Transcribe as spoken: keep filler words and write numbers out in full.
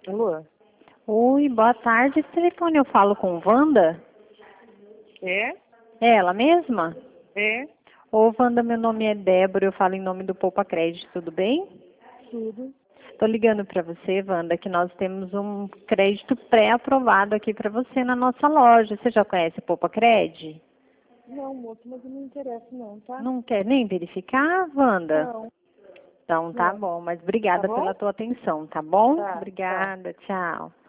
Alô? Oi, boa tarde. Esse telefone eu falo com Wanda? É? É ela mesma? É? Ô, Wanda, meu nome é Débora, eu falo em nome do Poupa Crédito, tudo bem? Tudo. Tô ligando para você, Wanda, que nós temos um crédito pré-aprovado aqui para você na nossa loja. Você já conhece o Poupa Cred? Não, moço, mas não me interessa não, tá? Não quer nem verificar, Wanda? Não. Então tá Não. bom, mas Tá obrigada bom? pela tua atenção, tá bom? Tá, tá. Obrigada, tchau.